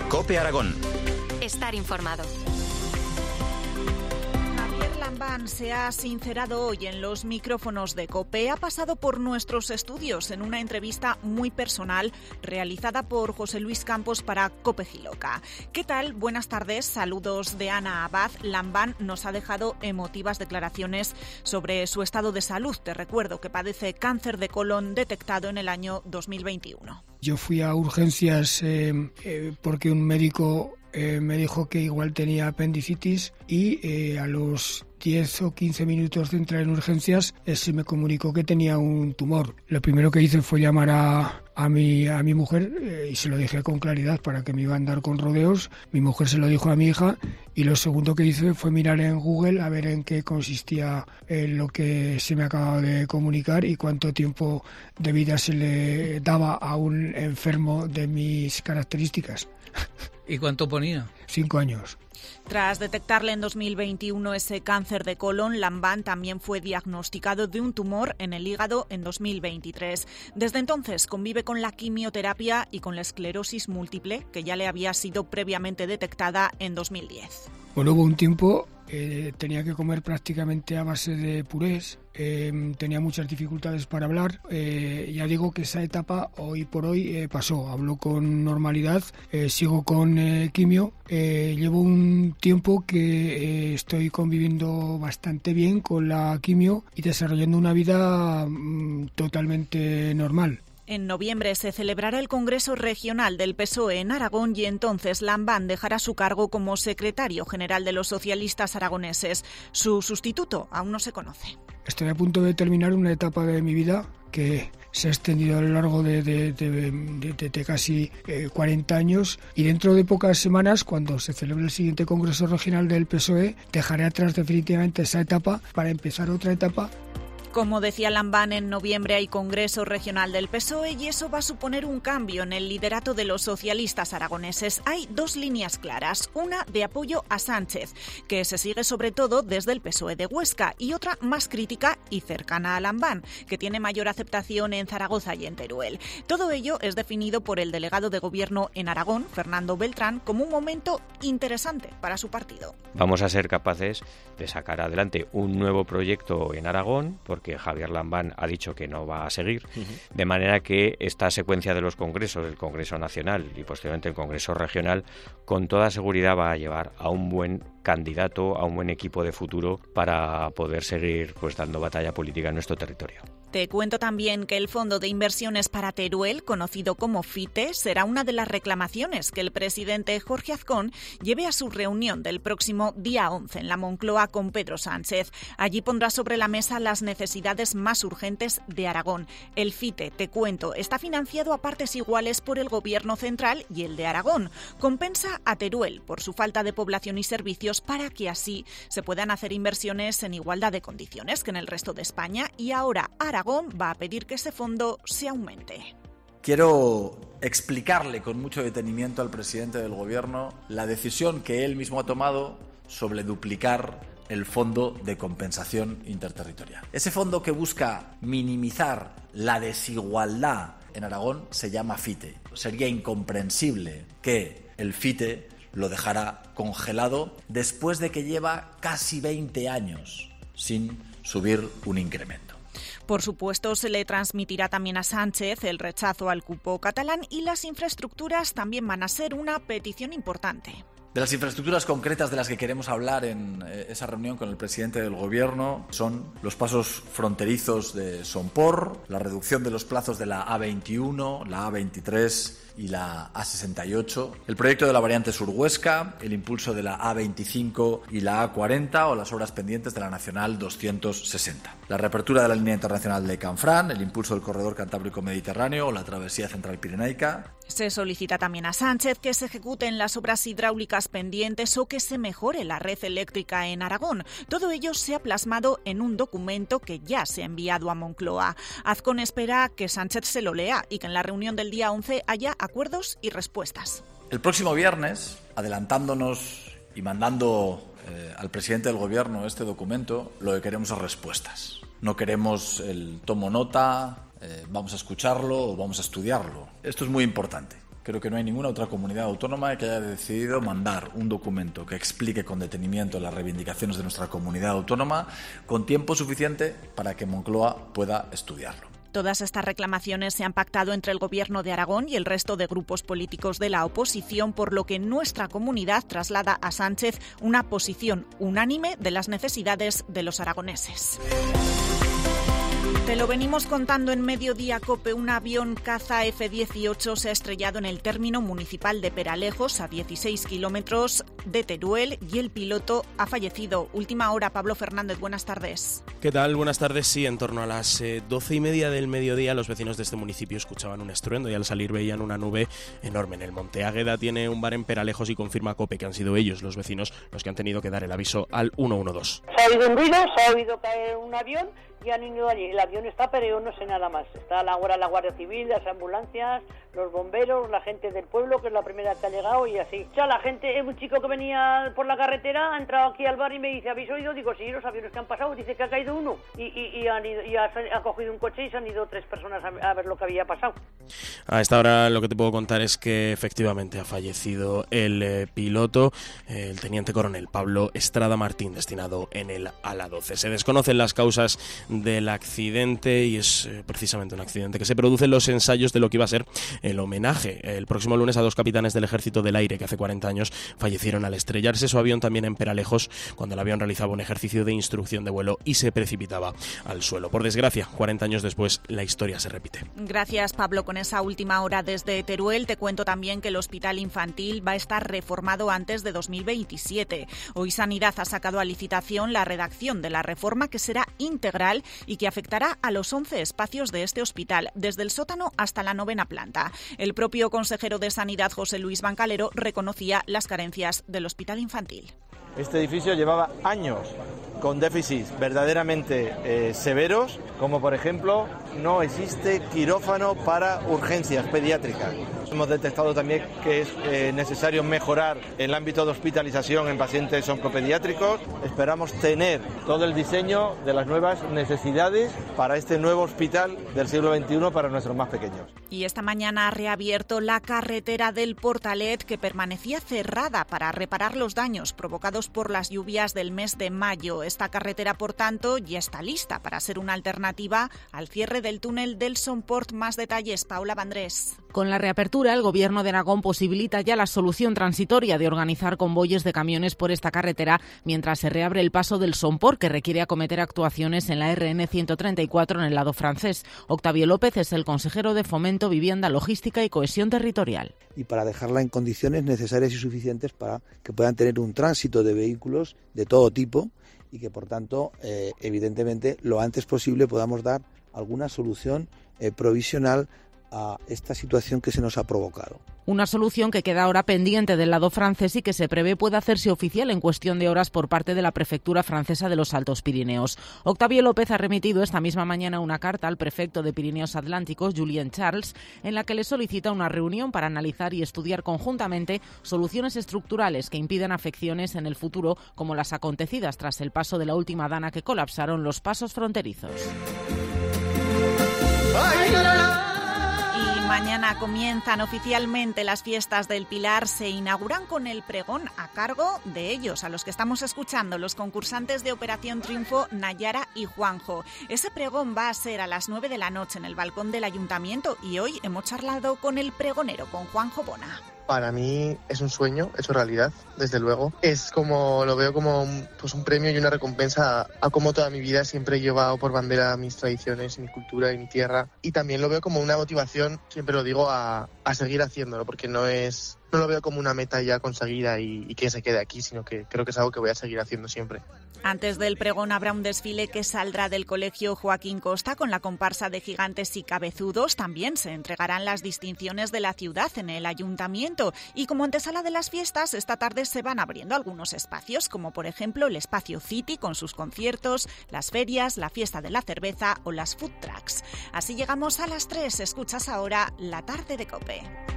COPE Aragón. Estar informado. Lambán se ha sincerado hoy en los micrófonos de COPE. Ha pasado por nuestros estudios en una entrevista muy personal realizada por José Luis Campos para COPE Giloca. ¿Qué tal? Buenas tardes. Saludos de Ana Abad. Lambán nos ha dejado emotivas declaraciones sobre su estado de salud. Te recuerdo que padece cáncer de colon detectado en el año 2021. Yo fui a urgencias porque un médico me dijo que igual tenía apendicitis y a los 10 o 15 minutos de entrar en urgencias se me comunicó que tenía un tumor. Lo primero que hice fue llamar a mi mujer y se lo dije con claridad para que me iba a andar con rodeos. Mi mujer se lo dijo a mi hija y lo segundo que hice fue mirar en Google a ver en qué consistía lo que se me acababa de comunicar y cuánto tiempo de vida se le daba a un enfermo de mis características. ¿Y cuánto ponía? 5 años. Tras detectarle en 2021 ese cáncer de colon, Lambán también fue diagnosticado de un tumor en el hígado en 2023. Desde entonces convive con la quimioterapia y con la esclerosis múltiple, que ya le había sido previamente detectada en 2010. Bueno, hubo un tiempo, tenía que comer prácticamente a base de purés, tenía muchas dificultades para hablar. Ya digo que esa etapa hoy por hoy pasó, hablo con normalidad, sigo con quimio. Llevo un tiempo que estoy conviviendo bastante bien con la quimio y desarrollando una vida totalmente normal. En noviembre se celebrará el Congreso Regional del PSOE en Aragón y entonces Lambán dejará su cargo como secretario general de los socialistas aragoneses. Su sustituto aún no se conoce. Estoy a punto de terminar una etapa de mi vida que se ha extendido a lo largo de casi 40 años y dentro de pocas semanas, cuando se celebre el siguiente Congreso Regional del PSOE, dejaré atrás definitivamente esa etapa para empezar otra etapa. Como decía Lambán, en noviembre hay Congreso Regional del PSOE y eso va a suponer un cambio en el liderato de los socialistas aragoneses. Hay dos líneas claras, una de apoyo a Sánchez, que se sigue sobre todo desde el PSOE de Huesca, y otra más crítica y cercana a Lambán, que tiene mayor aceptación en Zaragoza y en Teruel. Todo ello es definido por el delegado de Gobierno en Aragón, Fernando Beltrán, como un momento interesante para su partido. Vamos a ser capaces de sacar adelante un nuevo proyecto en Aragón, porque Javier Lambán ha dicho que no va a seguir, de manera que esta secuencia de los congresos, el Congreso Nacional y posteriormente el Congreso Regional, con toda seguridad va a llevar a un buen candidato, a un buen equipo de futuro para poder seguir dando batalla política en nuestro territorio. Te cuento también que el Fondo de Inversiones para Teruel, conocido como FITE, será una de las reclamaciones que el presidente Jorge Azcón lleve a su reunión del próximo día 11 en la Moncloa con Pedro Sánchez. Allí pondrá sobre la mesa las necesidades más urgentes de Aragón. El FITE, te cuento, está financiado a partes iguales por el Gobierno central y el de Aragón. Compensa a Teruel por su falta de población y servicios para que así se puedan hacer inversiones en igualdad de condiciones que en el resto de España, y ahora Aragón va a pedir que ese fondo se aumente. Quiero explicarle con mucho detenimiento al presidente del Gobierno la decisión que él mismo ha tomado sobre duplicar el Fondo de Compensación Interterritorial. Ese fondo que busca minimizar la desigualdad en Aragón se llama FITE. Sería incomprensible que el FITE lo dejara congelado después de que lleva casi 20 años sin subir un incremento. Por supuesto, se le transmitirá también a Sánchez el rechazo al cupo catalán y las infraestructuras también van a ser una petición importante. De las infraestructuras concretas de las que queremos hablar en esa reunión con el presidente del Gobierno son los pasos fronterizos de Sompor, la reducción de los plazos de la A21, la A23 y la A68, el proyecto de la variante sur Huesca, el impulso de la A25 y la A40 o las obras pendientes de la Nacional 260, la reapertura de la línea internacional de Canfrán, el impulso del corredor Cantábrico-Mediterráneo o la travesía central pirenaica. Se solicita también a Sánchez que se ejecuten las obras hidráulicas pendientes o que se mejore la red eléctrica en Aragón. Todo ello se ha plasmado en un documento que ya se ha enviado a Moncloa. Azcón espera que Sánchez se lo lea y que en la reunión del día 11 haya acuerdos y respuestas. El próximo viernes, adelantándonos y mandando al presidente del Gobierno este documento, lo que queremos es respuestas. No queremos el tomo nota, vamos a escucharlo o vamos a estudiarlo. Esto es muy importante. Creo que no hay ninguna otra comunidad autónoma que haya decidido mandar un documento que explique con detenimiento las reivindicaciones de nuestra comunidad autónoma con tiempo suficiente para que Moncloa pueda estudiarlo. Todas estas reclamaciones se han pactado entre el Gobierno de Aragón y el resto de grupos políticos de la oposición, por lo que nuestra comunidad traslada a Sánchez una posición unánime de las necesidades de los aragoneses. Te lo venimos contando en Mediodía COPE. Un avión caza F-18 se ha estrellado en el término municipal de Peralejos, a 16 kilómetros de Teruel, y el piloto ha fallecido. Última hora, Pablo Fernández, buenas tardes. ¿Qué tal? Buenas tardes. Sí, en torno a las 12:30 del mediodía, los vecinos de este municipio escuchaban un estruendo y al salir veían una nube enorme en el monte. Águeda tiene un bar en Peralejos y confirma COPE que han sido ellos, los vecinos, los que han tenido que dar el aviso al 112. Se ha oído un ruido, se ha oído caer un avión y han ido allí. El avión está, pero yo no sé nada más. Está ahora la Guardia Civil, las ambulancias, los bomberos, la gente del pueblo, que es la primera que ha llegado, y así. O sea, la gente, un chico que venía por la carretera ha entrado aquí al bar y me dice, ¿habéis oído? Digo, sí, los aviones que han pasado. Dice que ha caído uno y ha cogido un coche y se han ido 3 personas a ver lo que había pasado. A esta hora lo que te puedo contar es que efectivamente ha fallecido el piloto, el teniente coronel Pablo Estrada Martín, destinado en el ala 12. Se desconocen las causas del accidente y es precisamente un accidente que se produce en los ensayos de lo que iba a ser el homenaje el próximo lunes a 2 capitanes del Ejército del Aire que hace 40 años fallecieron al estrellarse su avión también en Peralejos, cuando el avión realizaba un ejercicio de instrucción de vuelo y se precipitaba al suelo. Por desgracia, 40 años después, la historia se repite. Gracias, Pablo. Con esa última hora desde Teruel, te cuento también que el hospital infantil va a estar reformado antes de 2027. Hoy Sanidad ha sacado a licitación la redacción de la reforma, que será integral y que afectará a los 11 espacios de este hospital, desde el sótano hasta la 9ª planta. El propio consejero de Sanidad, José Luis Bancalero, reconocía las carencias del hospital infantil. Este edificio llevaba años con déficits verdaderamente severos, como por ejemplo no existe quirófano para urgencias pediátricas. Hemos detectado también que es necesario mejorar el ámbito de hospitalización en pacientes oncopediátricos. Esperamos tener todo el diseño de las nuevas necesidades para este nuevo hospital del siglo XXI para nuestros más pequeños. Y esta mañana ha reabierto la carretera del Portalet, que permanecía cerrada para reparar los daños provocados por las lluvias del mes de mayo. Esta carretera, por tanto, ya está lista para ser una alternativa al cierre del túnel del Somport. Más detalles, Paula Vandrés. Con la reapertura, el Gobierno de Aragón posibilita ya la solución transitoria de organizar convoyes de camiones por esta carretera mientras se reabre el paso del Somport, que requiere acometer actuaciones en la RN 134 en el lado francés. Octavio López es el consejero de Fomento, Vivienda, Logística y Cohesión Territorial. Y para dejarla en condiciones necesarias y suficientes para que puedan tener un tránsito de vehículos de todo tipo y que, por tanto, evidentemente, lo antes posible podamos dar alguna solución provisional a esta situación que se nos ha provocado. Una solución que queda ahora pendiente del lado francés y que se prevé pueda hacerse oficial en cuestión de horas por parte de la Prefectura francesa de los Altos Pirineos. Octavio López ha remitido esta misma mañana una carta al prefecto de Pirineos Atlánticos, Julien Charles, en la que le solicita una reunión para analizar y estudiar conjuntamente soluciones estructurales que impidan afecciones en el futuro, como las acontecidas tras el paso de la última dana, que colapsaron los pasos fronterizos. Mañana comienzan oficialmente las fiestas del Pilar. Se inauguran con el pregón a cargo de ellos, a los que estamos escuchando, los concursantes de Operación Triunfo, Nayara y Juanjo. Ese pregón va a ser a las 9 de la noche en el balcón del Ayuntamiento y hoy hemos charlado con el pregonero, con Juanjo Bona. Para mí es un sueño hecho realidad, desde luego. Es como, lo veo como un premio y una recompensa a cómo toda mi vida siempre he llevado por bandera mis tradiciones, mi cultura y mi tierra. Y también lo veo como una motivación, siempre lo digo, a seguir haciéndolo, porque no lo veo como una meta ya conseguida y que se quede aquí, sino que creo que es algo que voy a seguir haciendo siempre. Antes del pregón habrá un desfile que saldrá del Colegio Joaquín Costa con la comparsa de Gigantes y Cabezudos. También se entregarán las distinciones de la ciudad en el Ayuntamiento. Y como antesala de las fiestas, esta tarde se van abriendo algunos espacios, como por ejemplo el Espacio City con sus conciertos, las ferias, la fiesta de la cerveza o las food trucks. Así llegamos a las 3. Escuchas ahora La Tarde de COPE.